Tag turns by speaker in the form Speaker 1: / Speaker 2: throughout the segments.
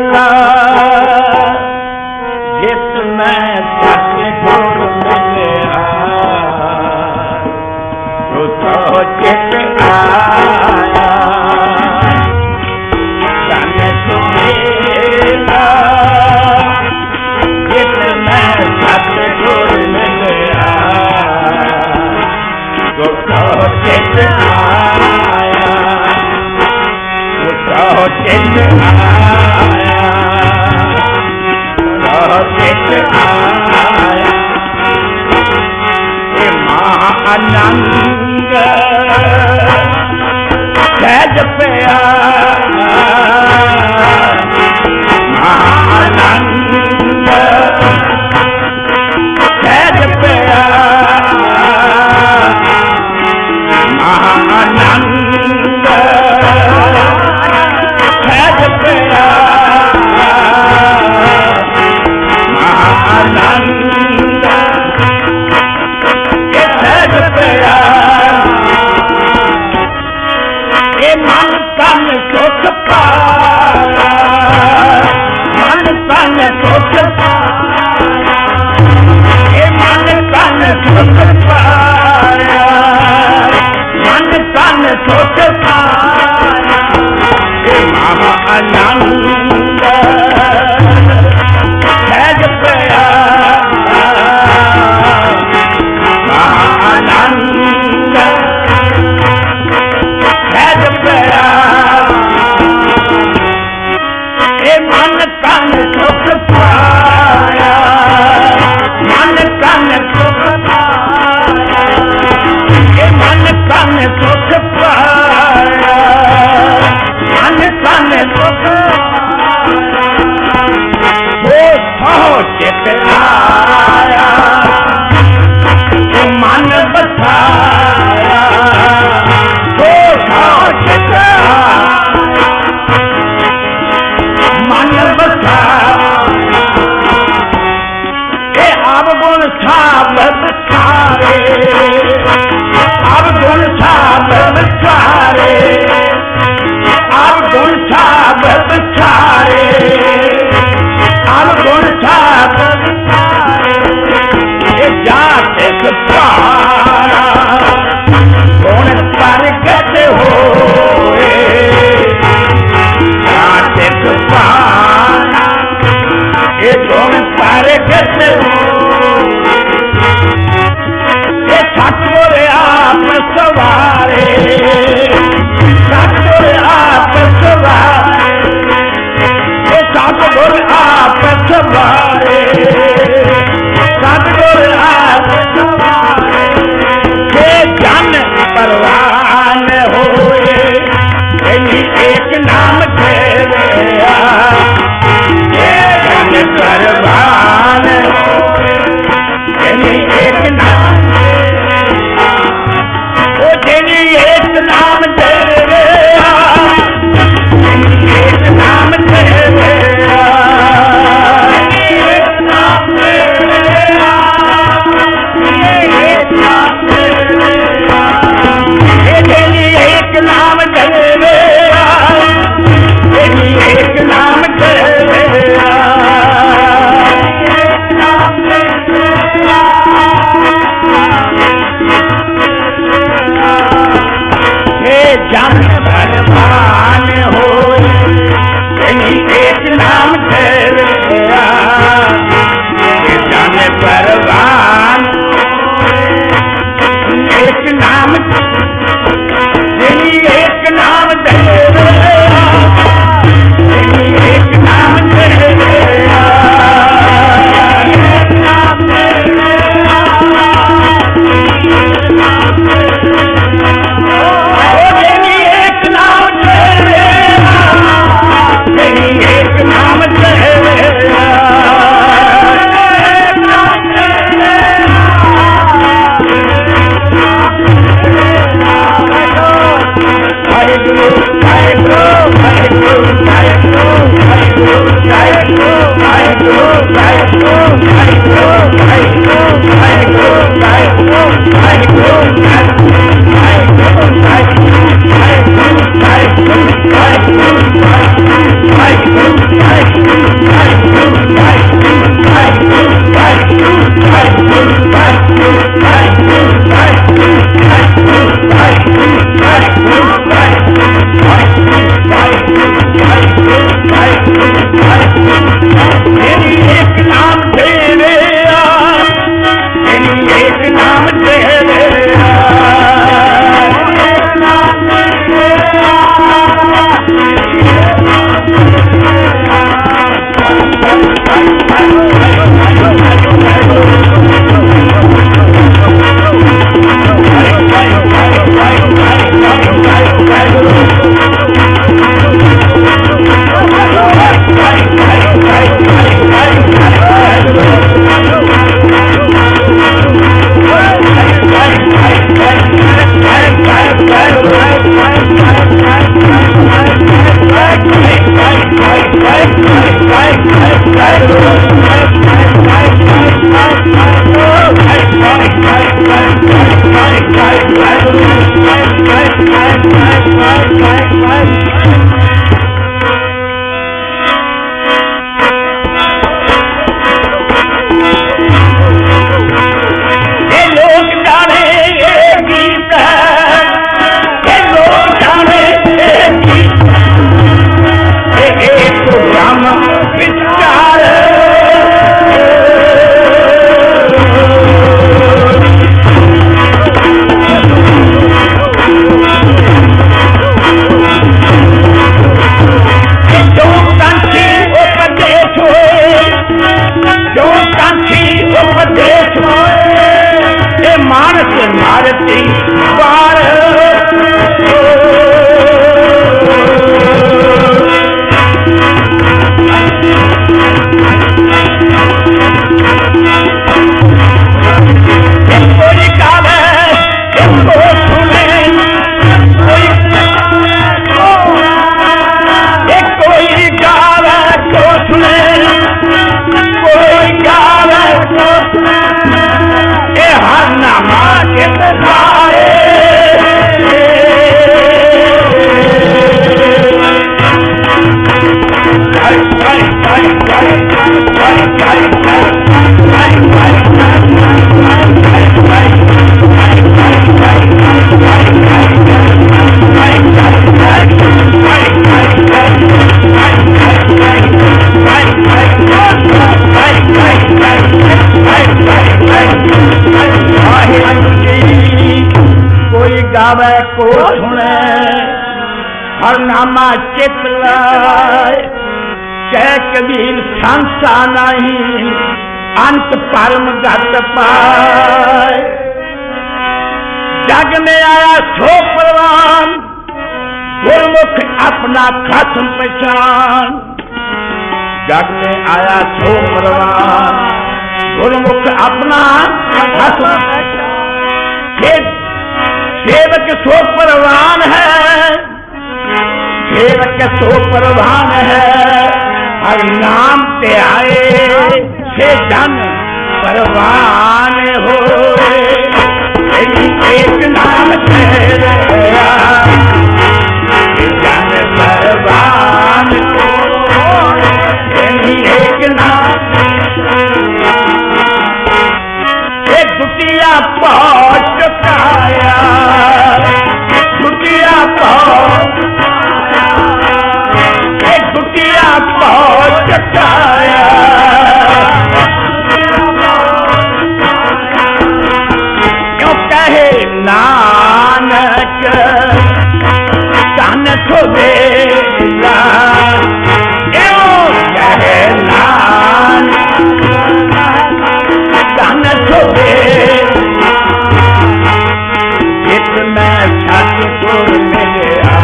Speaker 1: मेला जिसमें सतगुर मिला तो चित आया तन मेला जिसमें सतगुर मिला तो चित आया तो चित आया तो चित आया महाअनंग सहज पिया महाअनंग सहज पिया महाअनंग सहज पिया महाअनंग सहज पिया ये मन तन सुख पाया मन तन सुख पाया ये मन तन सुख पाया मन तन सुख पाया ये महाअनंग सहज पिया महाअनंग सहज पिया ये मन तन सुख पाया मन तन सुख पाया ये मन तन सुख पाया मन तन सुख पाया चित आया मन बसाया चित मन बसाया ये अब गुण साब बिचारे अब गुण साब बिचारे अब गुण साब बिचारे अब गुण साब बिचारे धरती पार कोई गावे इसको सुने कोई गावे को सुने कोई गावे को सुने ए हर नामा के तसाए कोई गावे को सुने हर नामा चित लाए कह कबीर संसा नहीं अंत परम गत पाए जग में आया सो परवान गुरमुख अपना खत्म पहचान जग में आया सो परवान गुरमुख अपना खत्म सेवक सो परवान है सेवक सो परवान है हर नाम ते आए से जन परवान हो एक नाम तेरा जन परवान हो एक नाम एक दुतिया पहुंच चुकाया दुतिया पहुंच एक दुतिया पहुंच चुकाया क्यों कहे नानक तन थोबेला क्यों कहे नानक तन थोबेला इतना सतगुर मिला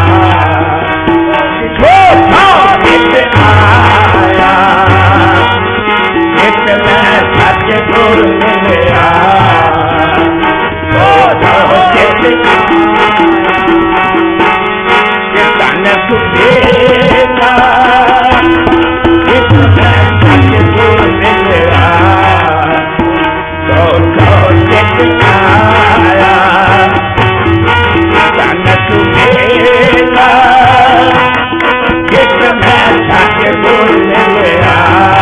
Speaker 1: आया इतना सतगुर मिला तन सुबेला इतना सतगुर मिला आया तन सुबेला सतगुर मिला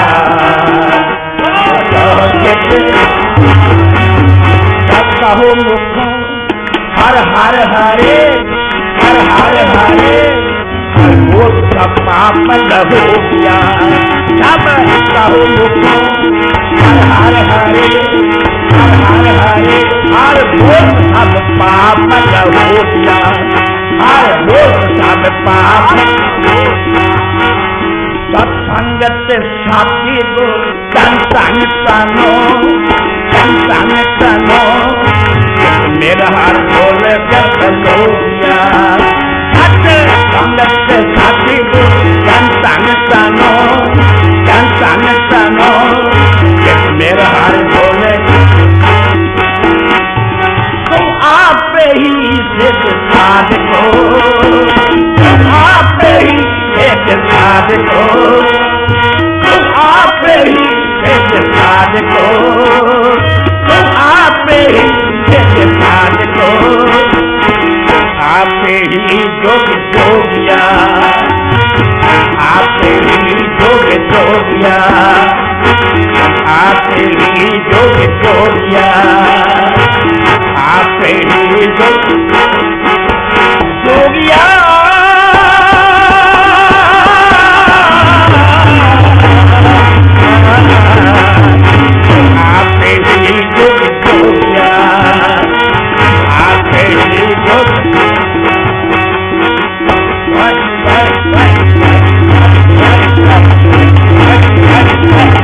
Speaker 1: कहो मुख हर हर हरे हर हर हरे हर मोर का पाप लहो गया सब कहो मुख हर हर हरे हर हर हरे हर मोर सब पाप लहो गया हर मोर सब पाप सत्संगत साथी गो संतन तनो मेरा हर बोल कर लोया सत्संगत साथी गो संतन तनो मेरा हर बोल तुम आप ही सिद्ध साधको तुम आप ही साधको तुम आप ही साधको तुम आप ही साधको आप ही जोग जोगिया आप ही जोग जोगिया आप ही जोग जोगिया आप ही जोग जोगिया What?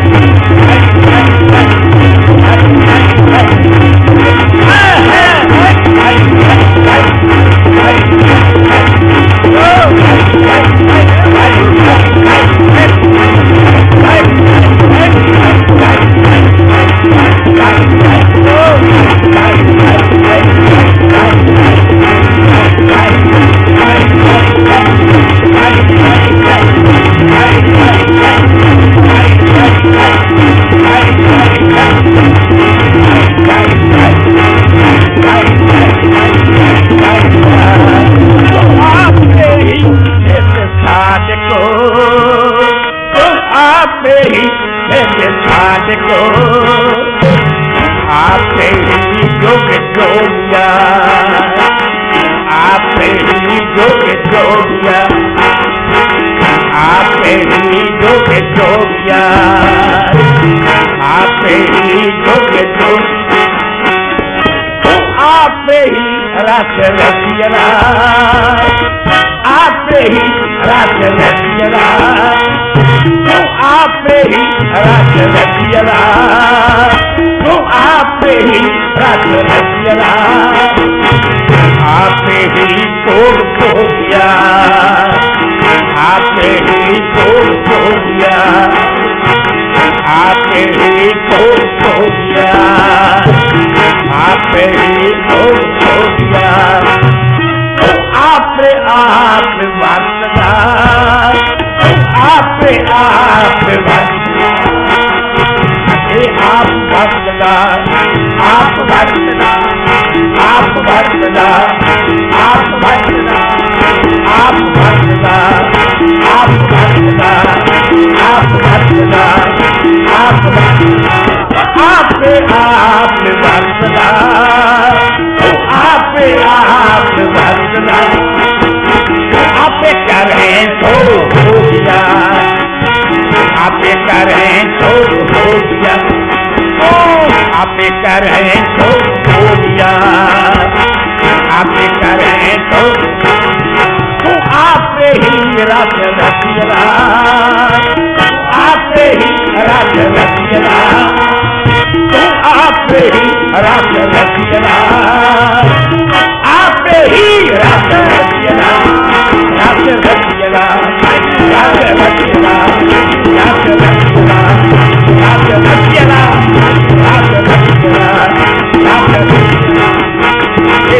Speaker 1: जोगिया आप ही जोगिया आप ही जोगिया आप ही जोगिया आप ही रस रसिया आप ही रस रसिया आप ही रस रसिया आप ही रस रसिया आप ही तोड़ खोगिया आप ही तोड़ खोगिया आप ही तोड़ खोगिया आप ही तोड़ खोगिया आप वरतना आप वरतना आप वरतना आप वरतना आप वरतना आप वरतना आप वरतना आप वरतना आप वरतना आप वरतना आप वरतना आप वरतना आप करें तो हो गया आप करें तो हो गया आप करें तो हो गया आप करें तो आप ही रस रसिया आप ही रस रसिया आप ही रस रसिया आप ही रस रसिया रस रसिया रस रसिया रस रसिया रस रसिया रस रसिया रस रसिया ये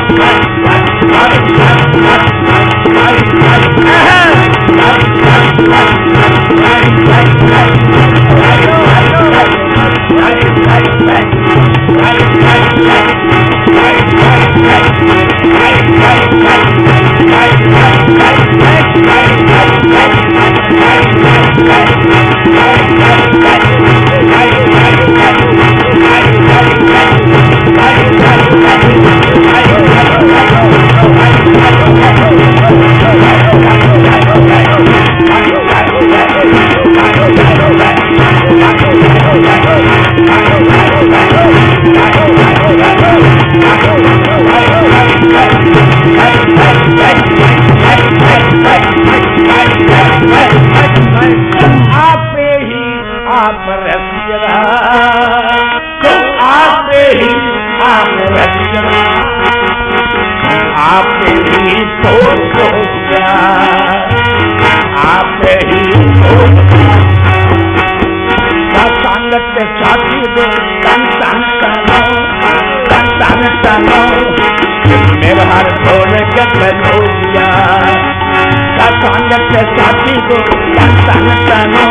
Speaker 1: साथी को तन तनो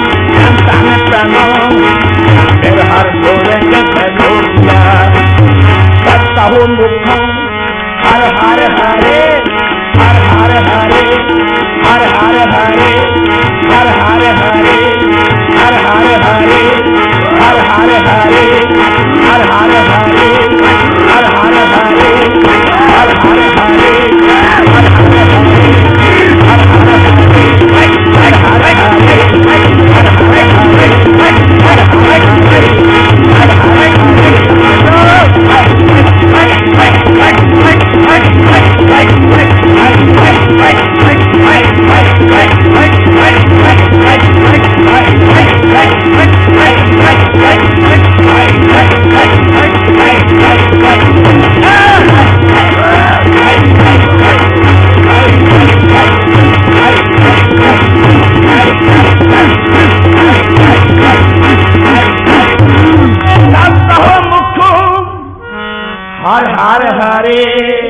Speaker 1: हर बोले कहोया सत्ताहो मुखम हर हर हरे हर हर हरे हर हर हरे हर हर हरे हर हर हरे हर हर हरे हर हर हरे हर हर हरे हर हर हरे हर हर हर हरे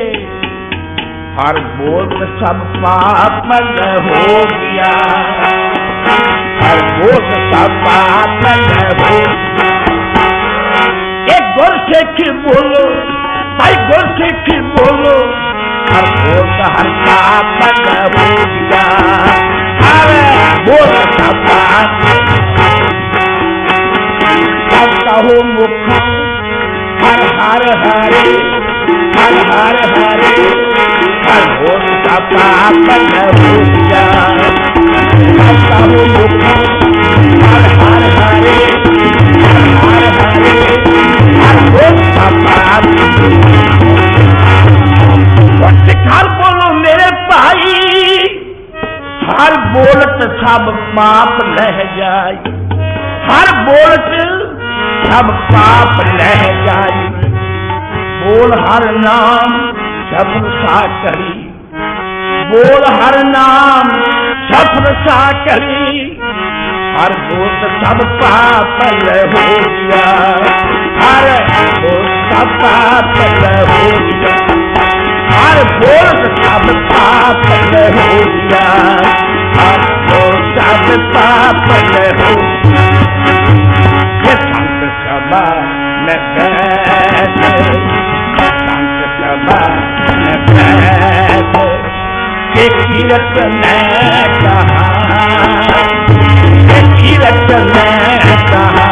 Speaker 1: हर बोल सब पापन हो गया हर बोल सब पापन हो एक गोर से की बोलो भाई गोर से की बोलो हर बोल हर पापन हो गया हर बोल सब पापन हो मुख हर हर हरे हर हरे हर बोल का पाप न भूलिया करता हूँ मुख हर हर हरे हर हरे हर बोल का पाप घर बोलो मेरे भाई हर बोलत सब पाप लह जाए हर बोलत सब पाप लह जाए बोल हर नाम सफर सा करी बोल हर नाम सफर सा करी हर बोलत सब पाप लह हो गया हर बोलत सब पाप लह हो गया हर बोलत सब पाप लह हो गया हर बोलत सब पाप लह हो संत सभा में बैठ संत सभा में बैठ के कीरत ने कहा के कीरत ने कहा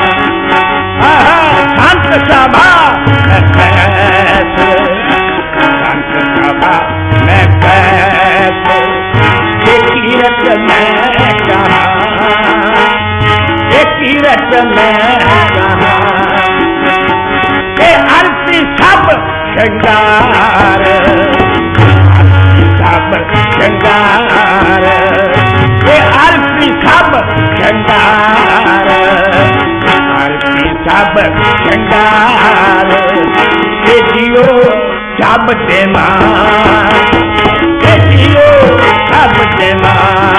Speaker 1: संत सभा में बैठ संत सभा में बैठ के कीरत ने कहा कीरत में कहा अर्पी सब श्रृंगार सब श्रृंगार अर्पी सब श्रृंगार अर्पी सब श्रृंगार जियो सब देना जियो सब देना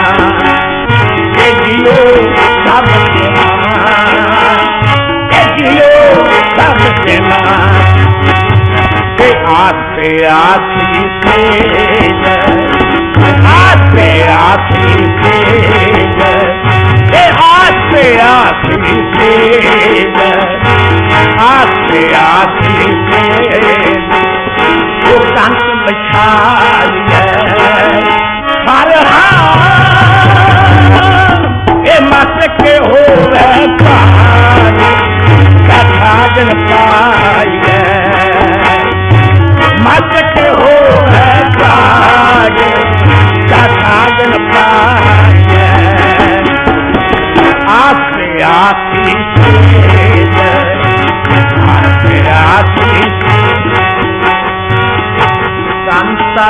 Speaker 1: जियो सब देना जियो सब देना आते आखिरी तेज आते आखिरी तेज आते आखिरी तेज आते आखिरी तेज वो कंस बछाई हर ये मत के हो रहे कथाजन पाई मत के हो रहे कथाजन पाई आखिरी आखिरी तेज आखिरी आखिरी संता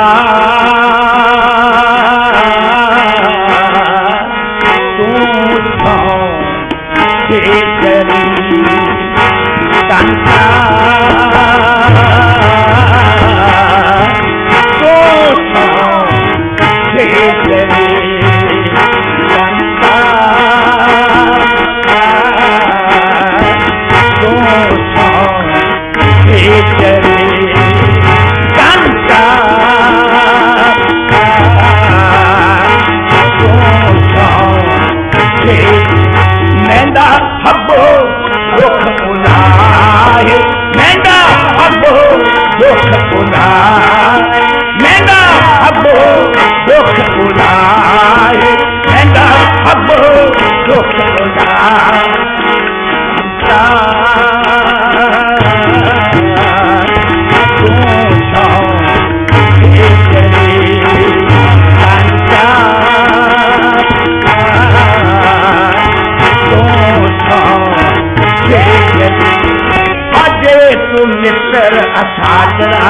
Speaker 1: मित्र असाजरा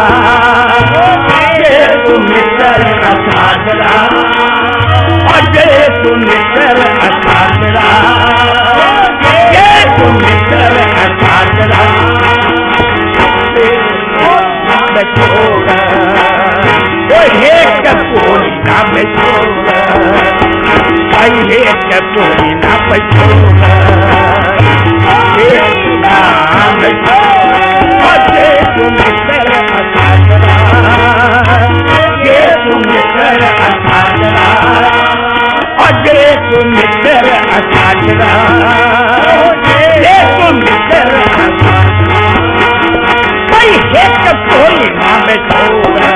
Speaker 1: तू मित्र असाजरा अजय तू मित्र असाजरा तू मित्र असाजरा हे कपूरी ना बचोगा हे कपूरी ना बचोगा तुम मित्र असाजरा ये तुम मित्र असाजरा अजय तुम मित्र असाजरा ये तुम मित्र भाई एक कोई नाम छोड़ा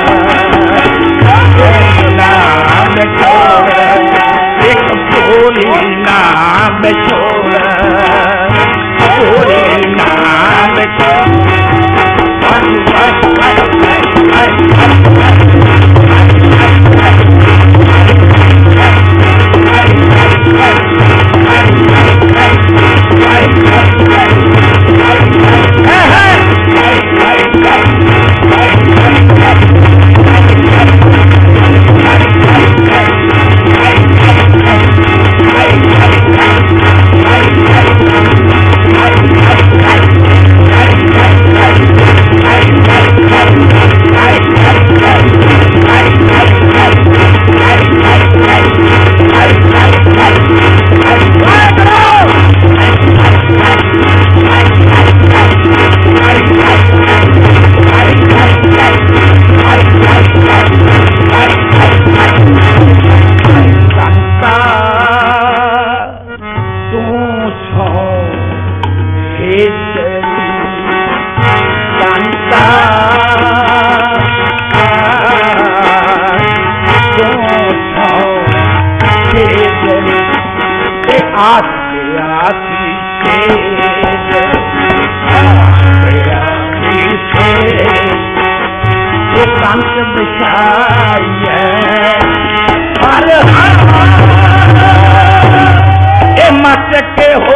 Speaker 1: नाम छोड़ा एक कोई नाम छोड़ा विछाई हर हर ए मच के